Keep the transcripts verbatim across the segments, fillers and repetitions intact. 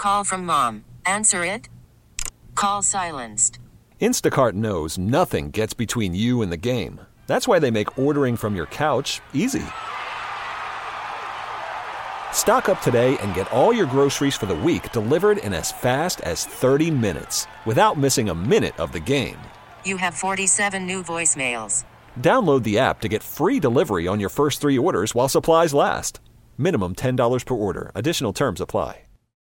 call from mom. Answer it. Call silenced. Instacart knows nothing gets between you and the game. That's why they make ordering from your couch easy. Stock up today and get all your groceries for the week delivered in as fast as thirty minutes without missing a minute of the game. You have forty-seven new voicemails. Download the app to get free delivery on your first three orders while supplies last. Minimum ten dollars per order. Additional terms apply.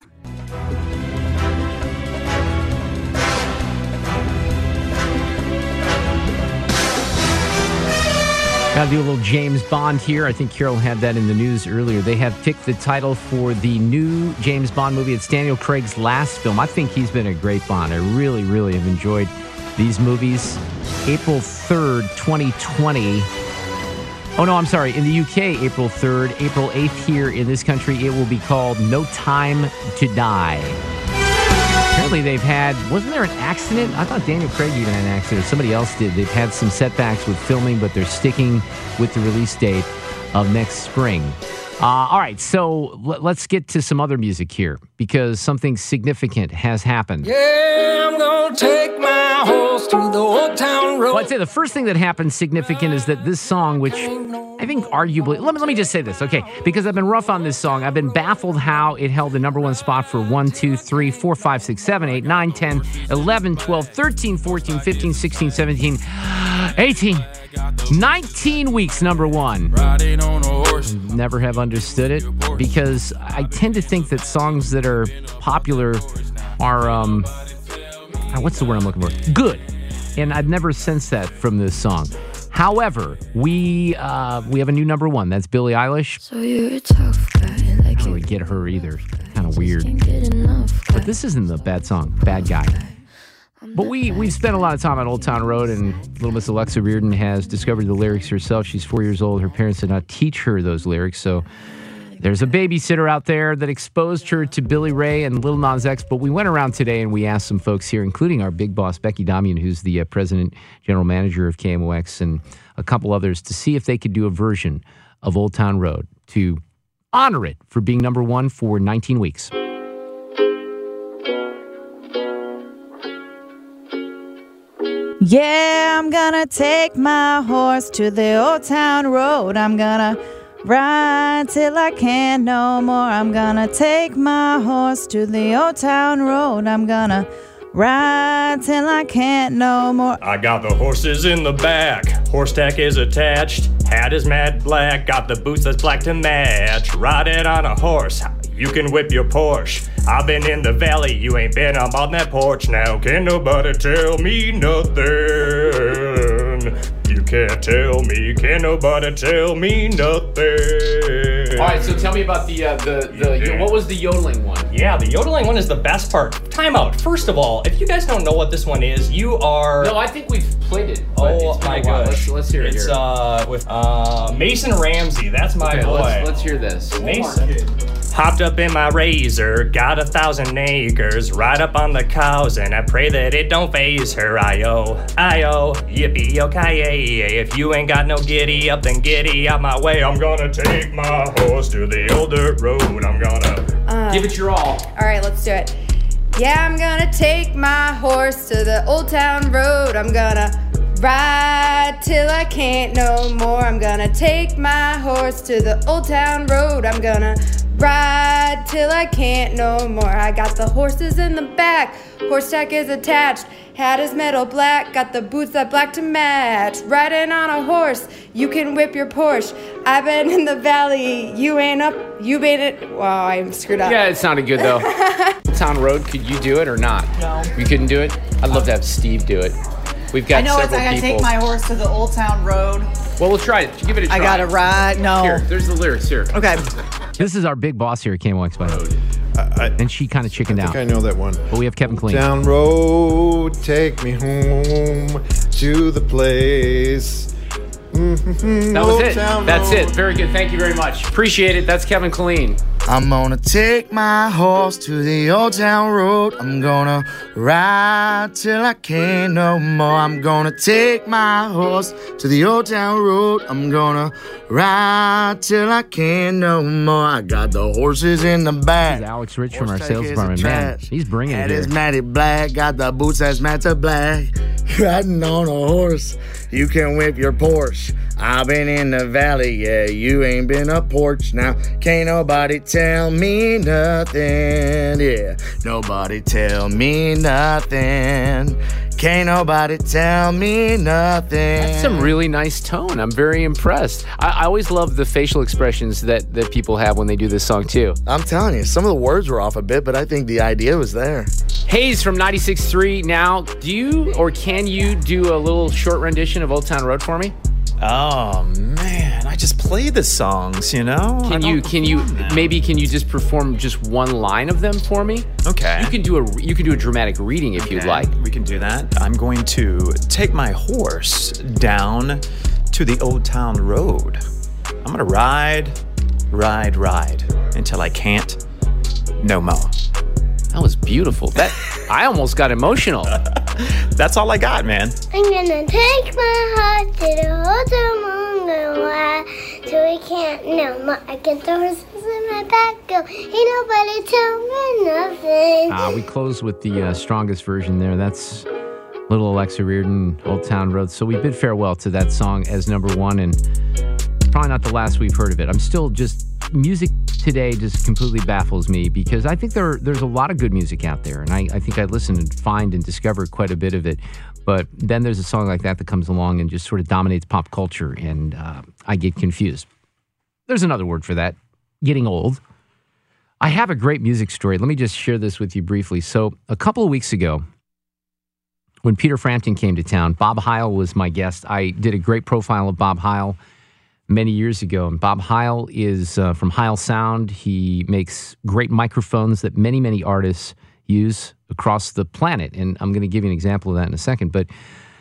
Gotta do a little James Bond here. I think Carol had that in the news earlier. They have picked the title for the new James Bond movie. It's Daniel Craig's last film. I think he's been a great Bond. I really, really have enjoyed these movies. April third, twenty twenty. Oh, no, I'm sorry. In the U K, April third. April eighth here in this country, it will be called No Time to Die. Apparently they've had, wasn't there an accident? I thought Daniel Craig even had an accident. Somebody else did. They've had some setbacks with filming, but they're sticking with the release date of next spring. Uh, all right, so l- let's get to some other music here because something significant has happened. Yeah, I'm gonna take my horse to the old town road. Well, I'd say the first thing that happened significant is that this song, which I think arguably, let me, let me just say this, okay, because I've been rough on this song. I've been baffled how it held the number one spot for one, two, three, four, five, six, seven, eight, nine, ten, eleven, twelve, thirteen, fourteen, fifteen, sixteen, seventeen, eighteen, nineteen weeks number one. Never have understood it because I tend to think that songs that are popular are, um, what's the word I'm looking for? Good. And I've never sensed that from this song. However, we uh, we have a new number one. That's Billie Eilish. So you're a tough guy. Like I don't really get her either. Kind of weird. But this isn't a bad song. Bad guy. But we, we've spent a lot of time on Old Town Road, and little Miss Alexa Reardon has discovered the lyrics herself. She's four years old. Her parents did not teach her those lyrics, so there's a babysitter out there that exposed her to Billy Ray and Lil Nas X. But we went around today and we asked some folks here, including our big boss, Becky Damian, who's the uh, president, general manager of K M O X, and a couple others, to see if they could do a version of Old Town Road to honor it for being number one for nineteen weeks. Yeah, I'm gonna take my horse to the old town road. I'm gonna ride till I can't no more. I'm gonna take my horse to the old town road. I'm gonna ride till I can't no more. I got the horses in the back, horse tack is attached, hat is matte black, got the boots that's black to match. Riding on a horse, you can whip your Porsche. I've been in the valley, you ain't been up on that porch. Now can nobody tell me nothing? You can't tell me, can nobody tell me nothing? All right, so tell me about the, uh, the, the Yeah. what was the yodeling one? Yeah, the yodeling one is the best part. Time out. First of all, if you guys don't know what this one is, you are... No, I think we've played it. But Oh it's been my a while. gosh. Let's, let's hear it It's here. uh, with uh, Mason Ramsey. That's my okay, boy. let's, let's hear this. Mason. Hopped up in my razor, got a thousand acres, right up on the cows, and I pray that it don't phase her. I-O, I-O, yippee-okay-yay. If you ain't got no giddy up, then giddy out my way. I'm gonna take my horse to the old dirt road. I'm gonna... Uh, Give it your all. all right, let's do it. Yeah, I'm gonna take my horse to the old town road. I'm gonna ride till I can't no more. I'm gonna take my horse to the old town road. I'm gonna ride till I can't no more. I got the horses in the back, horse tack is attached, hat is metal black, got the boots that black to match. Riding on a horse, you can whip your Porsche. I've been in the valley, you ain't up, you made it. Wow, I'm screwed up. Yeah, it sounded good, though. Old Town Road, could you do it or not? No. You couldn't do it? I'd love to have Steve do it. We've got I know it's several I gotta people. take my horse to the old town road. Well, we'll try it. Give it a try. I gotta ride. No. Here, there's the lyrics here. Okay. This is our big boss here at K M O X, by the way. I, I, And she kind of chickened I think out. I know that one. But we have Kevin Clean. Down road, take me home to the place. Mm-hmm, That was old it. town That's road. it. Very good. Thank you very much. Appreciate it. That's Kevin Clean. I'm gonna take my horse to the old town road. I'm gonna ride till I can't no more. I'm gonna take my horse to the old town road. I'm gonna ride till I can't no more. I got the horses in the back. This is Alex Rich from our sales department. Man, he's bringing it That here. is Matty Black. Got the boots that's Matt Black. Riding on a horse, you can whip your Porsche. I've been in the valley, yeah, you ain't been a porch. Now, can't nobody tell me nothing, yeah. Nobody tell me nothing. Can't nobody tell me nothing. That's some really nice tone. I'm very impressed. I, I always love the facial expressions that, that people have when they do this song, too. I'm telling you, some of the words were off a bit, but I think the idea was there. Hayes from ninety-six point three. Now, do you or can you do a little short rendition of Old Town Road for me? Oh man, I just play the songs, you know. Can you can you maybe can you just perform just one line of them for me? Okay. You can do a you can do a dramatic reading if okay. you'd like. We can do that. I'm going to take my horse down to the Old Town Road. I'm gonna ride, ride, ride until I can't no more. That was beautiful. That I almost got emotional. That's all I got, man. I'm gonna take my heart to the old town road till we can't no more. I get the horses in my back, go. Ain't nobody tell me nothing. Uh, we close with the uh, strongest version there. That's Little Alexa Reardon, Old Town Road. So we bid farewell to that song as number one, and probably not the last we've heard of it. I'm still just, music today just completely baffles me because I think there there's a lot of good music out there, and I, I think I listen and find and discover quite a bit of it. But then there's a song like that that comes along and just sort of dominates pop culture, and uh, I get confused. There's another word for that, getting old. I have a great music story. Let me just share this with you briefly. So a couple of weeks ago, when Peter Frampton came to town, Bob Heil was my guest. I did a great profile of Bob Heil many years ago. And Bob Heil is uh, from Heil Sound. He makes great microphones that many, many artists use across the planet. And I'm going to give you an example of that in a second. But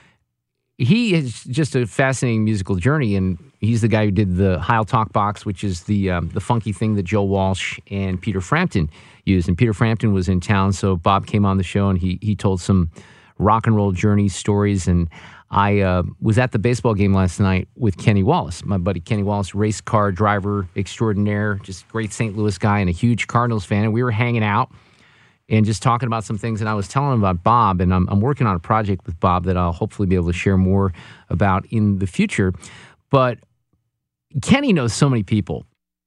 he is just a fascinating musical journey. And he's the guy who did the Heil Talk Box, which is the um, the funky thing that Joe Walsh and Peter Frampton used. And Peter Frampton was in town, so Bob came on the show and he he told some rock and roll journey stories. And I uh, was at the baseball game last night with Kenny Wallace, my buddy Kenny Wallace, race car driver extraordinaire, just great Saint Louis guy and a huge Cardinals fan. And we were hanging out and just talking about some things. And I was telling him about Bob, and I'm, I'm working on a project with Bob that I'll hopefully be able to share more about in the future. But Kenny knows so many people,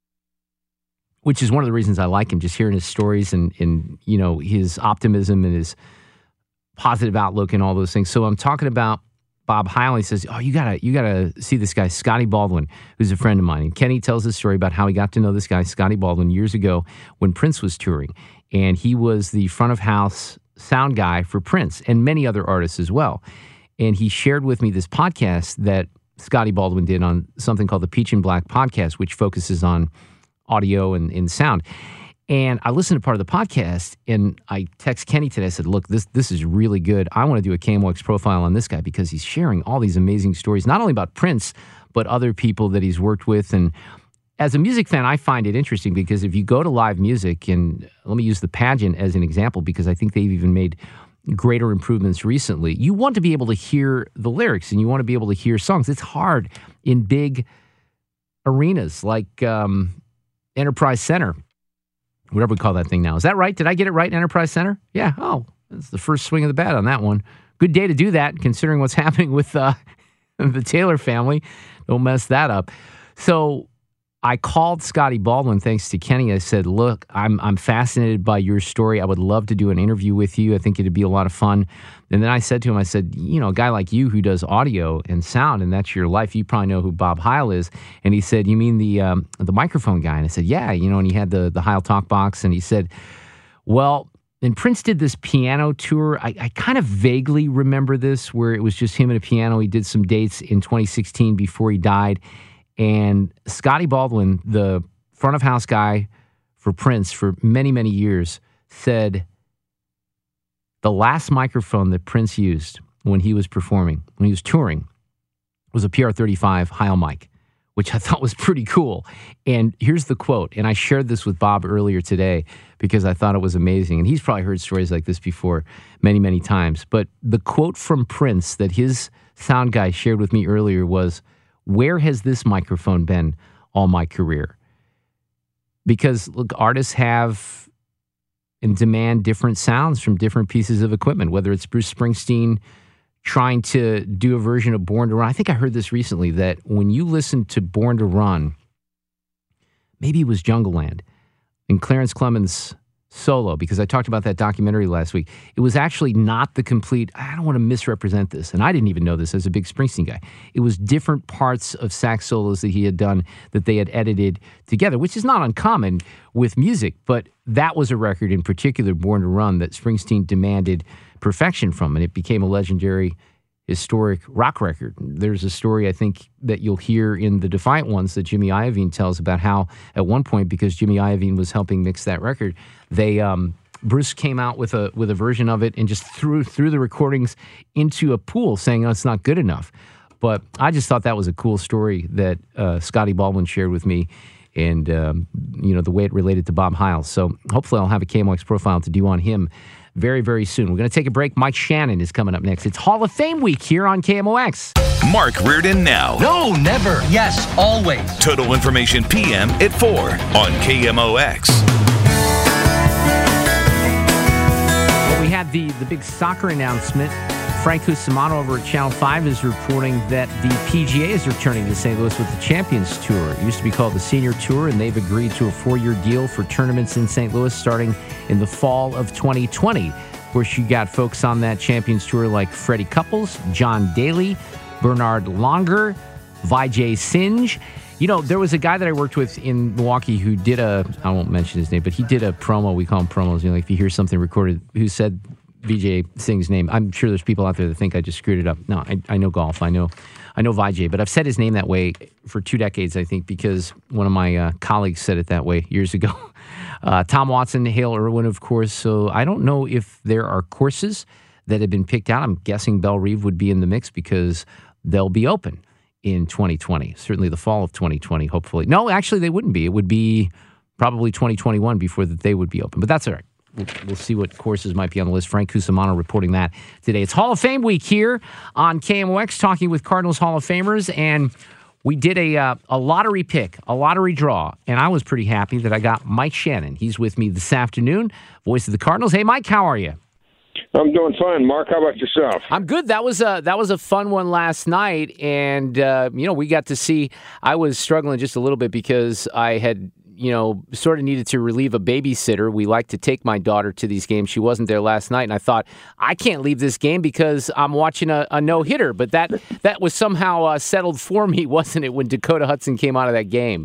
which is one of the reasons I like him, just hearing his stories and, and you know, his optimism and his positive outlook and all those things. So I'm talking about Bob Heil. He says, oh, you gotta, you gotta see this guy, Scotty Baldwin, who's a friend of mine. And Kenny tells this story about how he got to know this guy, Scotty Baldwin, years ago when Prince was touring. And he was the front of house sound guy for Prince and many other artists as well. And he shared with me this podcast that Scotty Baldwin did on something called the Peach and Black Podcast, which focuses on audio and, and sound. And I listened to part of the podcast, and I text Kenny today. I said, look, this this is really good. I want to do a K M O X profile on this guy because he's sharing all these amazing stories, not only about Prince, but other people that he's worked with. And as a music fan, I find it interesting because if you go to live music, and let me use the pageant as an example because I think they've even made greater improvements recently, you want to be able to hear the lyrics and you want to be able to hear songs. It's hard in big arenas like um, Enterprise Center. Whatever we call that thing now. Is that right? Did I get it right, Enterprise Center? Yeah. Oh, that's the first swing of the bat on that one. Good day to do that, considering what's happening with uh, the Taylor family. Don't mess that up. So I called Scotty Baldwin, thanks to Kenny. I said, look, I'm I'm fascinated by your story. I would love to do an interview with you. I think it'd be a lot of fun. And then I said to him, I said, you know, a guy like you who does audio and sound, and that's your life, you probably know who Bob Heil is. And he said, you mean the um, the microphone guy? And I said, yeah, you know, and he had the, the Heil Talk Box. And he said, well, and Prince did this piano tour. I, I kind of vaguely remember this, where it was just him and a piano. He did some dates in twenty sixteen before he died. And Scotty Baldwin, the front of house guy for Prince for many, many years, said the last microphone that Prince used when he was performing, when he was touring, was a P R thirty-five Heil mic, which I thought was pretty cool. And here's the quote, and I shared this with Bob earlier today because I thought it was amazing. And he's probably heard stories like this before many, many times. But the quote from Prince that his sound guy shared with me earlier was, "Where has this microphone been all my career?" Because, look, artists have and demand different sounds from different pieces of equipment, whether it's Bruce Springsteen trying to do a version of Born to Run. I think I heard this recently, that when you listen to Born to Run, maybe it was Jungle Land, and Clarence Clemens' solo, because I talked about that documentary last week, it was actually not the complete, I don't want to misrepresent this, and I didn't even know this as a big Springsteen guy. It was different parts of sax solos that he had done that they had edited together, which is not uncommon with music, but that was a record in particular, Born to Run, that Springsteen demanded perfection from, and it became a legendary, historic rock record. There's a story, I think, that you'll hear in the Defiant Ones that Jimmy Iovine tells about how, at one point, because Jimmy Iovine was helping mix that record, they um, Bruce came out with a with a version of it and just threw threw the recordings into a pool, saying, "Oh, it's not good enough." But I just thought that was a cool story that uh, Scotty Baldwin shared with me, and um, you know, the way it related to Bob Hyles. So hopefully, I'll have a K M O X profile to do on him very, very soon. We're going to take a break. Mike Shannon is coming up next. It's Hall of Fame week here on K M O X. Mark Reardon now. No, never. Yes, always. Total Information P M at four on K M O X. Well, we had the, the big soccer announcement. Frank Cusimano over at Channel five is reporting that the P G A is returning to Saint Louis with the Champions Tour. It used to be called the Senior Tour, and they've agreed to a four-year deal for tournaments in Saint Louis starting in the fall of twenty twenty. Of course, you got folks on that Champions Tour like Freddie Couples, John Daly, Bernard Longer, Vijay Singh. You know, there was a guy that I worked with in Milwaukee who did a, I won't mention his name, but he did a promo. We call them promos. You know, like if you hear something recorded, who said Vijay Singh's name. I'm sure there's people out there that think I just screwed it up. No, I, I know golf. I know I know Vijay, but I've said his name that way for two decades, I think, because one of my uh, colleagues said it that way years ago. Uh, Tom Watson, Hale Irwin, of course. So I don't know if there are courses that have been picked out. I'm guessing Belle Reve would be in the mix because they'll be open in twenty twenty, certainly the fall of twenty twenty, hopefully. No, actually, they wouldn't be. It would be probably twenty twenty-one before that they would be open, but that's all right. We'll, we'll see what courses might be on the list. Frank Cusimano reporting that today. It's Hall of Fame week here on K M O X, talking with Cardinals Hall of Famers, and we did a uh, a lottery pick, a lottery draw, and I was pretty happy that I got Mike Shannon. He's with me this afternoon, voice of the Cardinals. Hey, Mike, how are you? I'm doing fine, Mark. How about yourself? I'm good. That was a that was a fun one last night, and uh, you know, we got to see. I was struggling just a little bit because I had, you know, sort of needed to relieve a babysitter. We like to take my daughter to these games. She wasn't there last night, and I thought, I can't leave this game because I'm watching a, a no-hitter. But that that was somehow uh, settled for me, wasn't it, when Dakota Hudson came out of that game?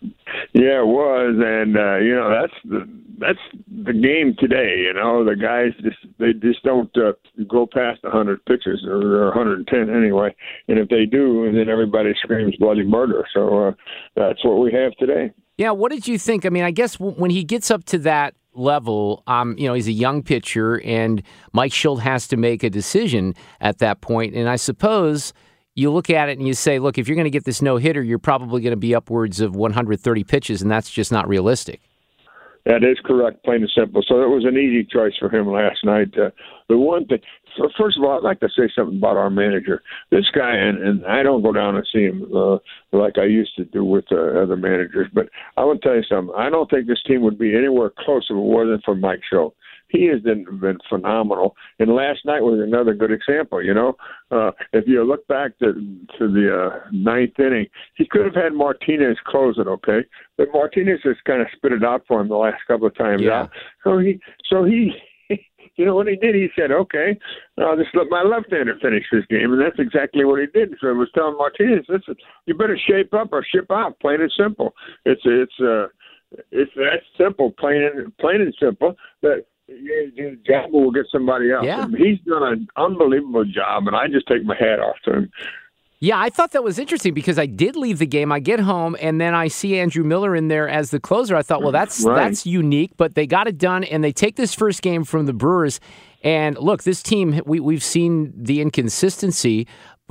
Yeah, it was, and uh, you know, that's the that's the game today. You know, the guys just they just don't uh, go past one hundred pitches, or one hundred ten anyway. And if they do, then everybody screams bloody murder. So uh, that's what we have today. Yeah, what did you think? I mean, I guess w- when he gets up to that level, um, you know, he's a young pitcher, and Mike Schilt has to make a decision at that point. And I suppose you look at it and you say, look, if you're going to get this no-hitter, you're probably going to be upwards of one hundred thirty pitches, and that's just not realistic. That is correct, plain and simple. So it was an easy choice for him last night. Uh, the one thing, first of all, I'd like to say something about our manager. This guy, and, and I don't go down and see him uh, like I used to do with uh, other managers, but I want to tell you something. I don't think this team would be anywhere close if it wasn't for Mike Schilt. He has been, been phenomenal. And last night was another good example, you know. Uh, if you look back to, to the uh, ninth inning, he could have had Martinez close it, okay? But Martinez has kind of spit it out for him the last couple of times yeah. out. So he, so he, you know what he did? He said, okay, I'll just let my left-hander finish this game. And that's exactly what he did. So he was telling Martinez, listen, you better shape up or ship out, plain and simple. It's, it's, uh, it's that simple, plain and, plain and simple, that Jabba will get somebody else. Yeah. He's done an unbelievable job, and I just take my hat off to him. Yeah, I thought that was interesting because I did leave the game. I get home, and then I see Andrew Miller in there as the closer. I thought, well, that's right. that's unique, but they got it done, and they take this first game from the Brewers. And look, this team, we, we've seen the inconsistency, but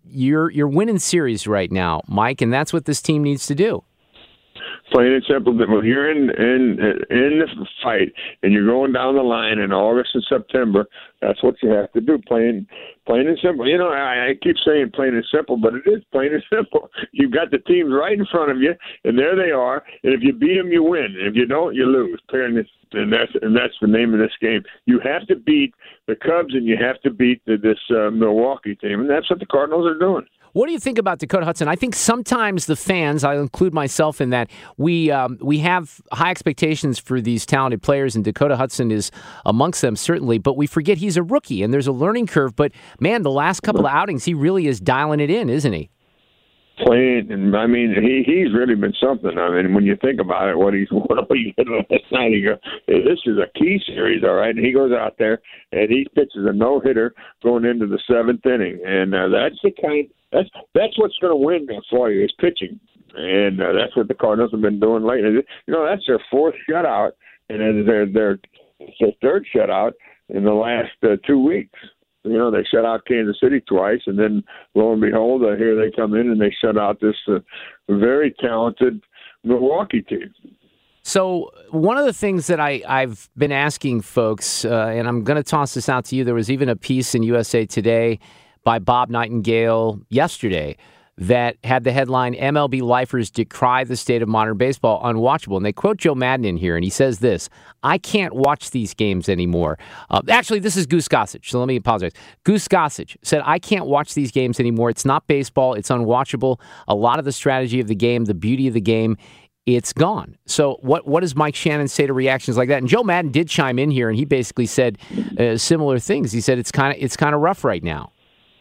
you're you're winning series right now, Mike, and that's what this team needs to do. Plain and simple. That when you're in in in the fight and you're going down the line in August and September, that's what you have to do. Plain, plain and simple. You know, I, I keep saying plain and simple, but it is plain and simple. You've got the teams right in front of you, and there they are. And if you beat them, you win. And if you don't, you lose. And that's and that's the name of this game. You have to beat the Cubs, and you have to beat the, this uh, Milwaukee team, and that's what the Cardinals are doing. What do you think about Dakota Hudson? I think sometimes the fans, I'll include myself in that, we um, we have high expectations for these talented players, and Dakota Hudson is amongst them, certainly, but we forget he's a rookie, and there's a learning curve. But, man, the last couple of outings, he really is dialing it in, isn't he? Playing, and I mean, he he's really been something. I mean, when you think about it, what he's what he did last night, you go, hey, this is a key series, all right. And he goes out there and he pitches a no hitter going into the seventh inning, and uh, that's the kind that's that's what's going to win for you is pitching, and uh, that's what the Cardinals have been doing lately. You know, that's their fourth shutout, and then their their their third shutout in the last uh, two weeks. You know, they shut out Kansas City twice, and then, lo and behold, uh, here they come in and they shut out this uh, very talented Milwaukee team. So one of the things that I, I've been asking folks, uh, and I'm going to toss this out to you, there was even a piece in U S A Today by Bob Nightingale yesterday that had the headline, M L B lifers decry the state of modern baseball unwatchable. And they quote Joe Madden in here, and he says this, I can't watch these games anymore. Uh, actually, this is Goose Gossage, so let me apologize. Goose Gossage said, I can't watch these games anymore. It's not baseball. It's unwatchable. A lot of the strategy of the game, the beauty of the game, it's gone. So what what does Mike Shannon say to reactions like that? And Joe Madden did chime in here, and he basically said uh, similar things. He said it's kind of it's kind of rough right now.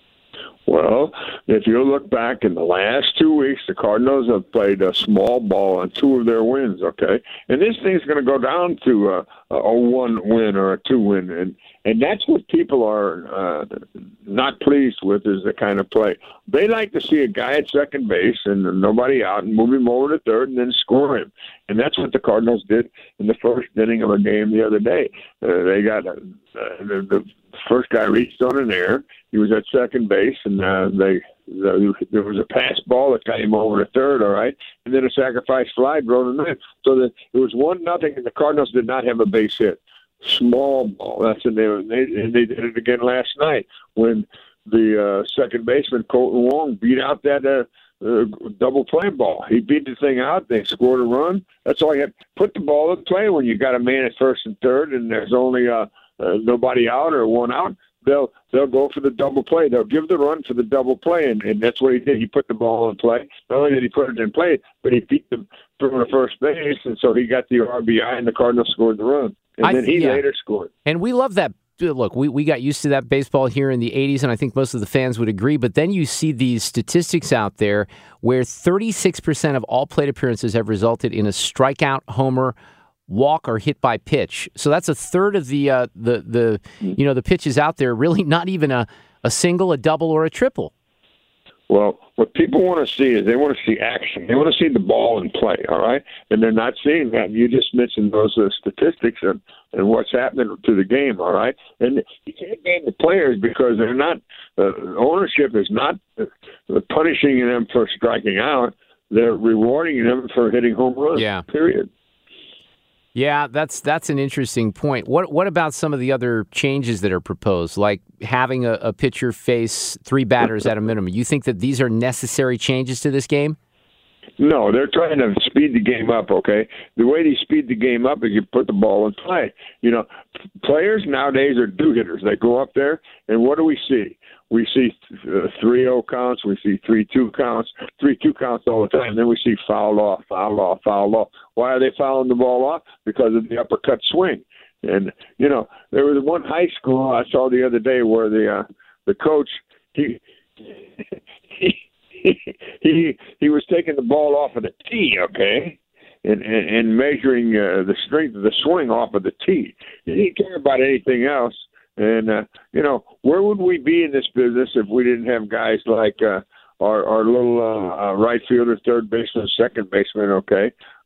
Well, if you look back in the last two weeks, the Cardinals have played a small ball on two of their wins, okay? And this thing's going to go down to a, a one win or a two win, and and that's what people are uh, not pleased with is the kind of play. They like to see a guy at second base and nobody out and move him over to third and then score him. And that's what the Cardinals did in the first inning of a game the other day. Uh, they got uh, the, the first guy reached on an error. He was at second base, and uh, they the, there was a pass ball that got him over to third, all right, and then a sacrifice fly drove him in. So that it was one nothing, and the Cardinals did not have a base hit. Small ball. That's the name. And they, and they did it again last night when the uh, second baseman Colton Wong beat out that uh, uh, double play ball. He beat the thing out. They scored a run. That's all you have. Put the ball in play when you got a man at first and third, and there's only uh, uh, nobody out or one out. They'll they'll go for the double play. They'll give the run for the double play, and, and that's what he did. He put the ball in play. Not only did he put it in play, but he beat them from the first base, and so he got the R B I, and the Cardinals scored the run. And I, then he yeah. later scored. And we love that. Look, we, we got used to that baseball here in the eighties, and I think most of the fans would agree. But then you see these statistics out there where thirty-six percent of all plate appearances have resulted in a strikeout, homer, walk, or hit by pitch. So that's a third of the uh, the the you know the pitches out there. Really, not even a, a single, a double, or a triple. Well, what people want to see is they want to see action. They want to see the ball in play, all right? And they're not seeing that. You just mentioned those uh, statistics and, and what's happening to the game, all right? And you can't blame the players because they're not uh, – ownership is not uh, punishing them for striking out. They're rewarding them for hitting home runs, yeah. period. Yeah, that's that's an interesting point. What what about some of the other changes that are proposed, like having a, a pitcher face three batters at a minimum? You think that these are necessary changes to this game? No, they're trying to speed the game up, okay? The way they speed the game up is you put the ball in play. You know, players nowadays are do-hitters. They go up there, and what do we see? We see uh, three oh counts. We see three two counts, three two counts all the time. Then we see foul off, foul off, foul off. Why are they fouling the ball off? Because of the uppercut swing. And, you know, there was one high school I saw the other day where the uh, the coach, he, he he he was taking the ball off of the tee, okay, and and, and measuring uh, the strength of the swing off of the tee. He didn't care about anything else. And, uh, you know, where would we be in this business if we didn't have guys like uh, our, our little uh, uh, right fielder, third baseman, second baseman, okay,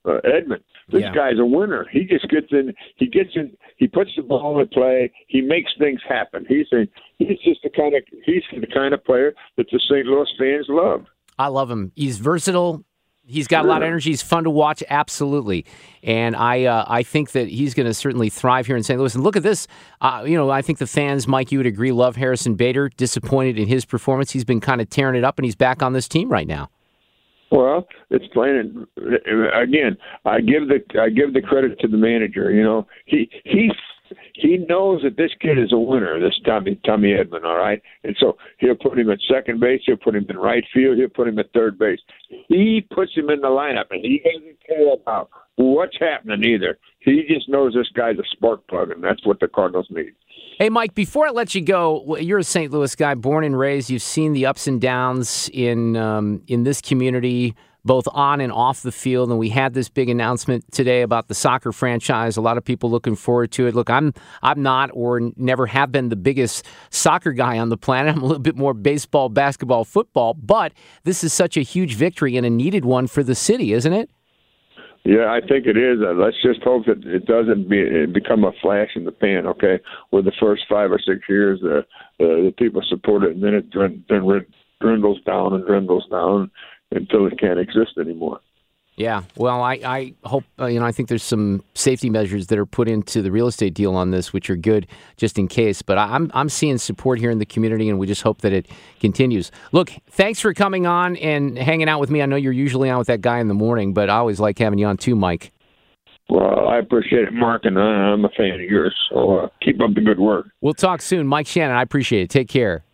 uh, Edman. This Yeah. guy's a winner. He just gets in. He gets in. He puts the ball in play. He makes things happen. He's a, he's just the kind of he's the kind of player that the Saint Louis fans love. I love him. He's versatile. He's got a lot of energy. He's fun to watch, absolutely. And I uh, I think that he's going to certainly thrive here in Saint Louis. And look at this. Uh, you know, I think the fans, Mike, you would agree, love Harrison Bader. Disappointed in his performance. He's been kind of tearing it up, and he's back on this team right now. Well, it's playing again. I give the I give the credit to the manager. You know, he he he knows that this kid is a winner. This Tommy Tommy Edman, all right. And so he'll put him at second base. He'll put him in right field. He'll put him at third base. He puts him in the lineup, and he doesn't care about what's happening either. He just knows this guy's a spark plug, and that's what the Cardinals need. Hey, Mike, before I let you go, you're a Saint Louis guy, born and raised. You've seen the ups and downs in um, in this community, both on and off the field. And we had this big announcement today about the soccer franchise. A lot of people looking forward to it. Look, I'm I'm not or never have been the biggest soccer guy on the planet. I'm a little bit more baseball, basketball, football. But this is such a huge victory and a needed one for the city, isn't it? Yeah, I think it is. Uh, let's just hope that it doesn't be, it become a flash in the pan, okay? Where the first five or six years, uh, uh, the people support it, and then it then dwindles down and dwindles down until it can't exist anymore. Yeah, well, I, I hope, uh, you know, I think there's some safety measures that are put into the real estate deal on this, which are good just in case. But I'm I'm seeing support here in the community, and we just hope that it continues. Look, thanks for coming on and hanging out with me. I know you're usually on with that guy in the morning, but I always like having you on too, Mike. Well, I appreciate it, Mark, and I'm a fan of yours, so uh, keep up the good work. We'll talk soon. Mike Shannon, I appreciate it. Take care.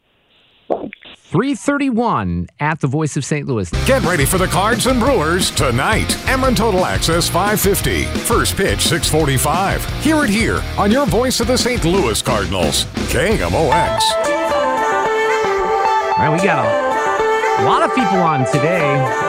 three thirty-one at the Voice of Saint Louis. Get ready for the Cards and Brewers tonight. Emron Total Access five fifty. First pitch six forty-five. Hear it here on your Voice of the Saint Louis Cardinals. K M O X. All right, we got a, a lot of people on today.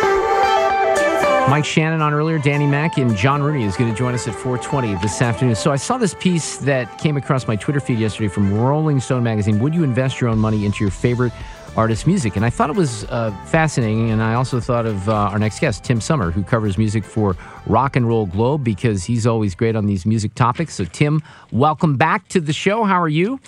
Mike Shannon on earlier, Danny Mack, and John Rooney is going to join us at four twenty this afternoon. So I saw this piece that came across my Twitter feed yesterday from Rolling Stone magazine. Would you invest your own money into your favorite artist's music? And I thought it was uh, fascinating, and I also thought of uh, our next guest, Tim Summer, who covers music for Rock and Roll Globe because he's always great on these music topics. So Tim, welcome back to the show. How are you?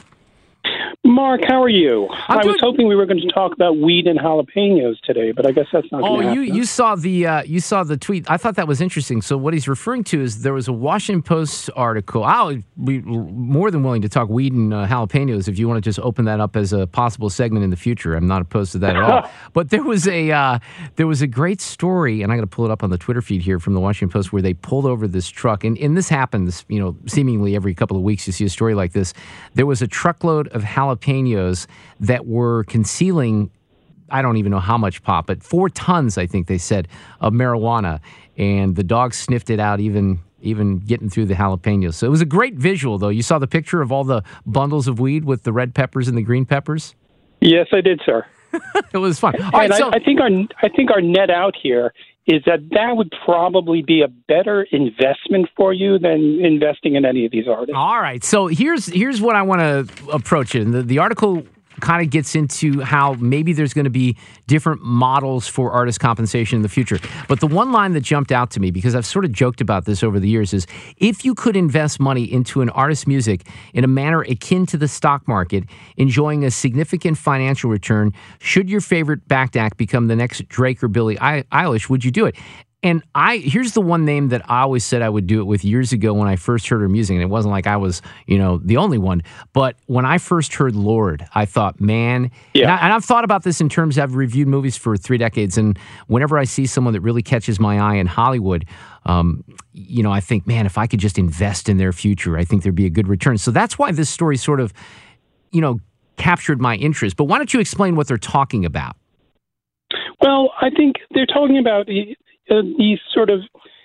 Mark, how are you? I'm I doing- was hoping we were going to talk about weed and jalapenos today, but I guess that's not Oh, going to you happen. you saw the uh, you saw the tweet. I thought that was interesting. So what he's referring to is there was a Washington Post article. I'll be more than willing to talk weed and uh, jalapenos if you want to just open that up as a possible segment in the future. I'm not opposed to that at all. But there was a uh, there was a great story, and I got to pull it up on the Twitter feed here from the Washington Post where they pulled over this truck, and and this happens, you know, seemingly every couple of weeks you see a story like this. There was a truckload of jalapenos that were concealing, I don't even know how much pot, but four tons, I think they said, of marijuana. And the dog sniffed it out, even even getting through the jalapenos. So it was a great visual, though. You saw the picture of all the bundles of weed with the red peppers and the green peppers? Yes, I did, sir. It was fun. All And right, I, so I think our I think our net out here is that that would probably be a better investment for you than investing in any of these artists. All right. So here's here's what I want to approach it. And the, the article kind of gets into how maybe there's going to be different models for artist compensation in the future. But the one line that jumped out to me, because I've sort of joked about this over the years, is if you could invest money into an artist's music in a manner akin to the stock market, enjoying a significant financial return, should your favorite backed act become the next Drake or Billie Eilish, would you do it? And I here's the one name that I always said I would do it with years ago when I first heard her music. And it wasn't like I was, you know, the only one. But when I first heard Lorde, I thought, man, yeah. and, I, and I've thought about this in terms of I've reviewed movies for three decades. And whenever I see someone that really catches my eye in Hollywood, um, you know, I think, man, if I could just invest in their future, I think there'd be a good return. So that's why this story sort of, you know, captured my interest. But why don't you explain what they're talking about? Well, I think they're talking about uh, these sort of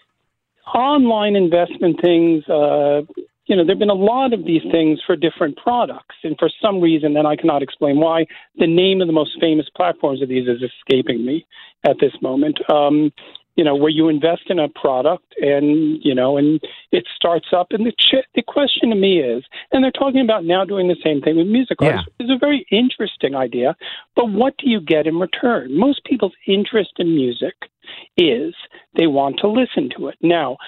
online investment things. Uh, you know, there have been a lot of these things for different products. And for some reason, and I cannot explain why, the name of the most famous platforms of these is escaping me at this moment. Um, you know, where you invest in a product and, you know, and it starts up. And the ch- the question to me is, and they're talking about now doing the same thing with music Yeah. artists. It's a very interesting idea, but what do you get in return? Most people's interest in music is. They want to listen to it. Now,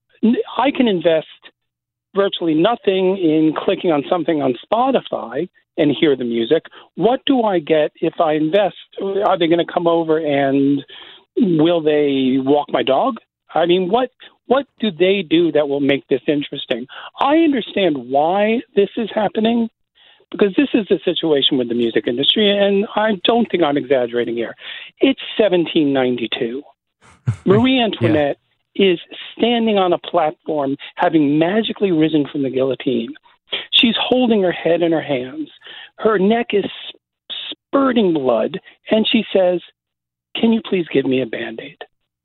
I can invest virtually nothing in clicking on something on Spotify and hear the music. What do I get if I invest? Are they going to come over and will they walk my dog? I mean, what what do they do that will make this interesting? I understand why this is happening, because this is the situation with the music industry, and I don't think I'm exaggerating here. It's seventeen ninety-two. Marie Antoinette yeah. is standing on a platform, having magically risen from the guillotine. She's holding her head in her hands. Her neck is spurting blood, and she says, "Can you please give me a Band-Aid?"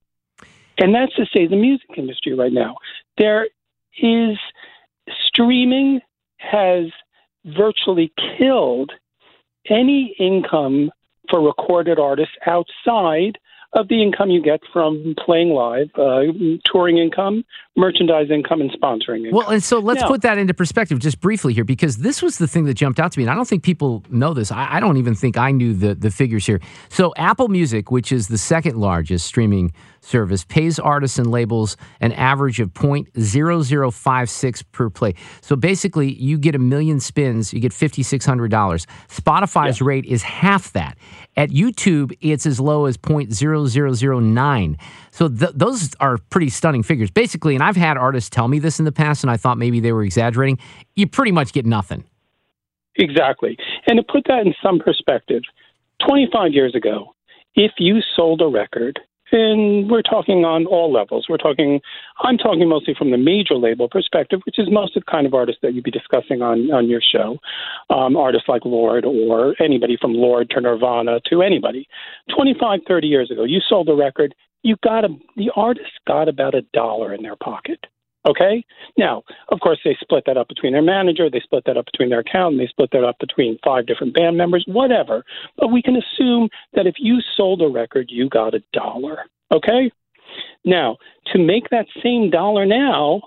And that's to say the music industry right now. There is streaming has virtually killed any income for recorded artists outside of the income you get from playing live, uh, touring income, merchandise income, and sponsoring income. Well, and so let's now, put that into perspective just briefly here, because this was the thing that jumped out to me, and I don't think people know this. I, I don't even think I knew the, the figures here. So Apple Music, which is the second largest streaming service, pays artists and labels an average of zero point zero zero five six per play. So basically, you get a million spins, you get five thousand six hundred dollars. Spotify's yeah. rate is half that. At YouTube, it's as low as zero point zero zero zero nine. So th- those are pretty stunning figures. Basically, and I've had artists tell me this in the past, and I thought maybe they were exaggerating, you pretty much get nothing. Exactly. And to put that in some perspective, twenty-five years ago, if you sold a record, and we're talking on all levels. We're talking, I'm talking mostly from the major label perspective, which is most of the kind of artists that you'd be discussing on, on your show. Um, artists like Lorde, or anybody from Lorde to Nirvana to anybody. twenty-five, thirty years ago, you sold a record, you got a, the artist got about a dollar in their pocket. Okay? Now, of course, they split that up between their manager, they split that up between their accountant, they split that up between five different band members, whatever. But we can assume that if you sold a record, you got a dollar. Okay? Now, to make that same dollar now,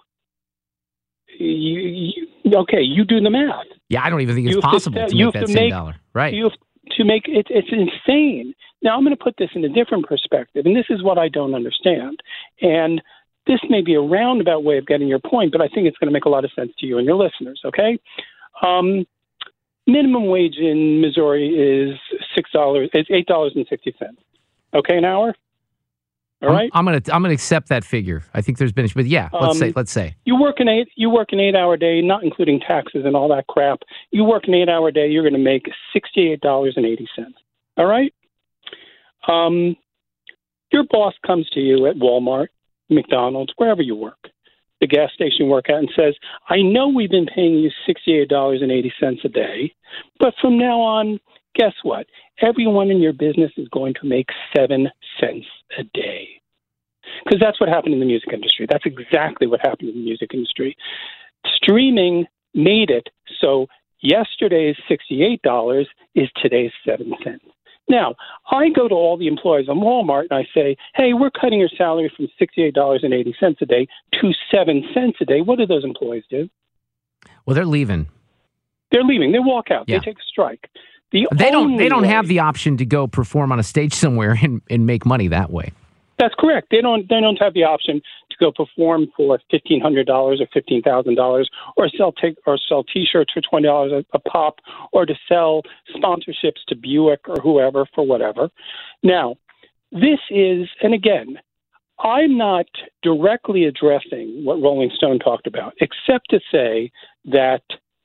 you, you okay, you do the math. Yeah, I don't even think it's possible to, to make that same make, dollar. Right. You have to make it, it's insane. Now, I'm going to put this in a different perspective, and this is what I don't understand. And this may be a roundabout way of getting your point, but I think it's going to make a lot of sense to you and your listeners, okay? Um, minimum wage in Missouri is six dollars. It's eight dollars and sixty cents. Okay, an hour? All right? I'm, I'm going to I'm gonna accept that figure. I think there's been, but yeah, let's um, say, let's say. You work an eight, you work an eight-hour day, not including taxes and all that crap. You work an eight-hour day, you're going to make sixty-eight dollars and eighty cents. All right? Um, your boss comes to you at Walmart, McDonald's, wherever you work, the gas station you work at, and says, I know we've been paying you sixty-eight dollars and eighty cents a day, but from now on, guess what? Everyone in your business is going to make seven cents a day. Because that's what happened in the music industry. That's exactly what happened in the music industry. Streaming made it so yesterday's sixty-eight dollars is today's seven cents. Now, I go to all the employees on Walmart and I say, hey, we're cutting your salary from sixty-eight dollars and eighty cents a day to seven cents a day. What do those employees do? Well, they're leaving. They're leaving. They walk out. Yeah. They take a strike. The they don't They don't way, have the option to go perform on a stage somewhere and, and make money that way. That's correct. They don't They don't have the option to go perform for fifteen hundred dollars or fifteen thousand dollars, or sell take or sell T-shirts for twenty dollars a, a pop, or to sell sponsorships to Buick or whoever for whatever. Now, this is, and again, I'm not directly addressing what Rolling Stone talked about, except to say that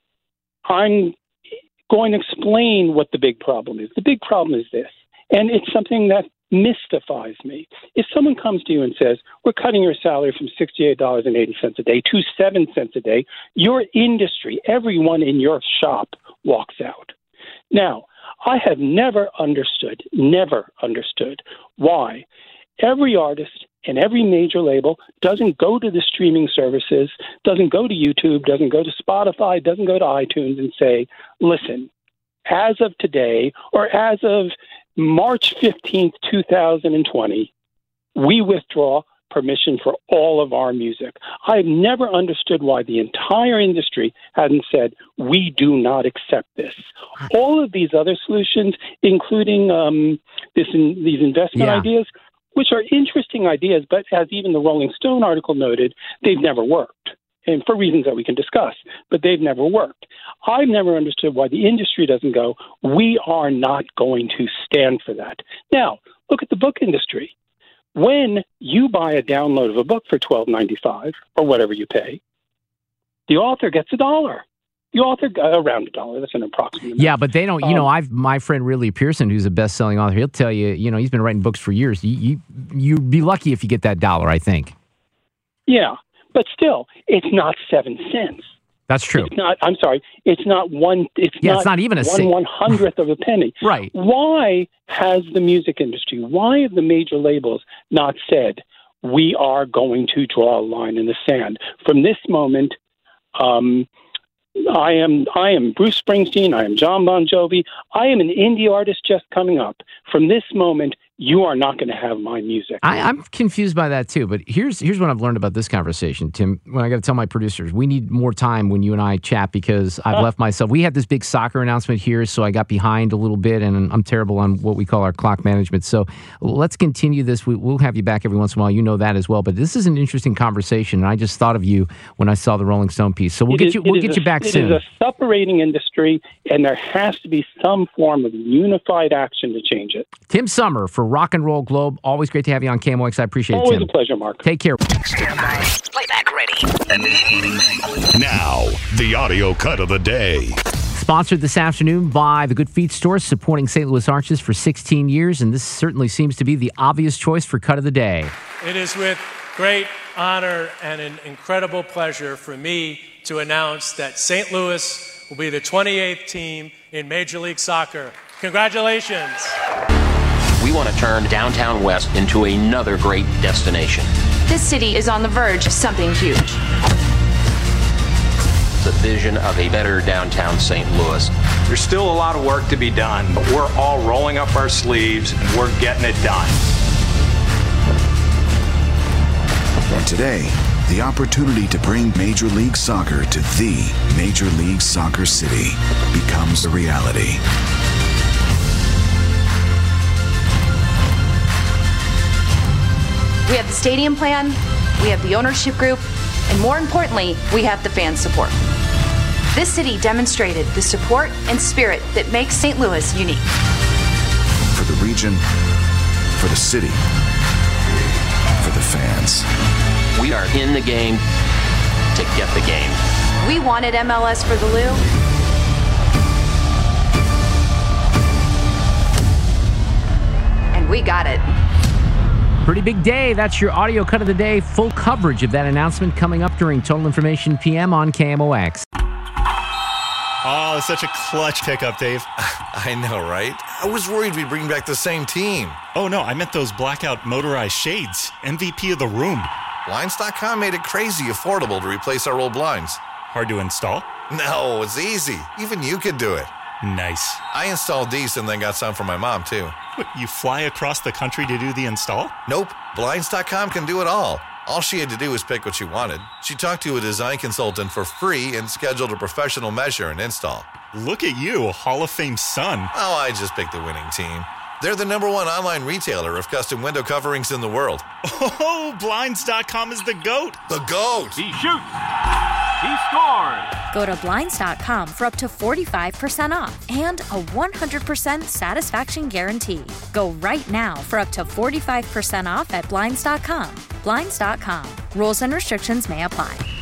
I'm going to explain what the big problem is. The big problem is this, and it's something that mystifies me. If someone comes to you and says, we're cutting your salary from sixty-eight dollars and eighty cents a day to seven cents a day, your industry, everyone in your shop walks out. Now, I have never understood, never understood why every artist and every major label doesn't go to the streaming services, doesn't go to YouTube, doesn't go to Spotify, doesn't go to iTunes and say, listen, as of today, or as of March fifteenth, two thousand twenty, we withdraw permission for all of our music. I've never understood why the entire industry hasn't said, we do not accept this. All of these other solutions, including um, this in, these investment yeah. ideas, which are interesting ideas, but as even the Rolling Stone article noted, they've never worked, and for reasons that we can discuss, but they've never worked. I've never understood why the industry doesn't go, we are not going to stand for that. Now, look at the book industry. When you buy a download of a book for twelve ninety-five or whatever you pay, the author gets a dollar. The author, uh, around a dollar, that's an approximate amount. Yeah, but they don't, you Um, know, I've, my friend Ridley Pearson, who's a best-selling author, he'll tell you, you know, he's been writing books for years. You, you, you'd be lucky if you get that dollar, I think. Yeah, but still, it's not seven cents. That's true. It's not, I'm sorry, it's not one, it's Yeah, not, it's not even a one cent. one hundredth of a penny. Right. Why has the music industry, why have the major labels not said, we are going to draw a line in the sand? From this moment, um, I am I am Bruce Springsteen. I am John Bon Jovi. I am an indie artist just coming up. From this moment, you are not going to have my music. I, I'm confused by that too, but here's here's what I've learned about this conversation, Tim. When I got to tell my producers, we need more time when you and I chat because I've Uh. left myself. We had this big soccer announcement here, so I got behind a little bit, and I'm terrible on what we call our clock management. So let's continue this. We, we'll have you back every once in a while. You know that as well. But this is an interesting conversation, and I just thought of you when I saw the Rolling Stone piece. So we'll It get is- you it we'll is get a- you back it soon. It is a separating industry, and there has to be some form of unified action to change it. Tim Summer for Rock and Roll Globe. Always great to have you on K M O X. I appreciate it, Always Tim. a pleasure, Mark. Take care. Playback ready. Now, the audio cut of the day. Sponsored this afternoon by the Good Feet Store, supporting Saint Louis Arches for sixteen years, and this certainly seems to be the obvious choice for cut of the day. It is with great honor and an incredible pleasure for me to announce that Saint Louis will be the twenty-eighth team in Major League Soccer. Congratulations. We want to turn downtown West into another great destination. This city is on the verge of something huge. The vision of a better downtown Saint Louis. There's still a lot of work to be done, but we're all rolling up our sleeves and we're getting it done. And today, the opportunity to bring Major League Soccer to the Major League Soccer City becomes a reality. We have the stadium plan, we have the ownership group, and more importantly, we have the fan support. This city demonstrated the support and spirit that makes Saint Louis unique. For the region, for the city, for the fans. We are in the game to get the game. We wanted M L S for the Lou. And we got it. Pretty big day. That's your audio cut of the day. Full coverage of that announcement coming up during Total Information P M on K M O X. Oh, it's such a clutch pickup, Dave. I know, right? I was worried we'd bring back the same team. Oh, no, I meant those blackout motorized shades. M V P of the room. Blinds dot com made it crazy affordable to replace our old blinds. Hard to install? No, it's easy. Even you could do it. Nice. I installed these and then got some for my mom, too. What, you fly across the country to do the install? Nope. Blinds dot com can do it all. All she had to do was pick what she wanted. She talked to a design consultant for free and scheduled a professional measure and install. Look at you, Hall of Fame son. Oh, I just picked the winning team. They're the number one online retailer of custom window coverings in the world. Oh, Blinds dot com is the GOAT. The GOAT! He shoots. He scores. Go to Blinds dot com for up to forty-five percent off and a one hundred percent satisfaction guarantee. Go right now for up to forty-five percent off at Blinds dot com. Blinds dot com. Rules and restrictions may apply.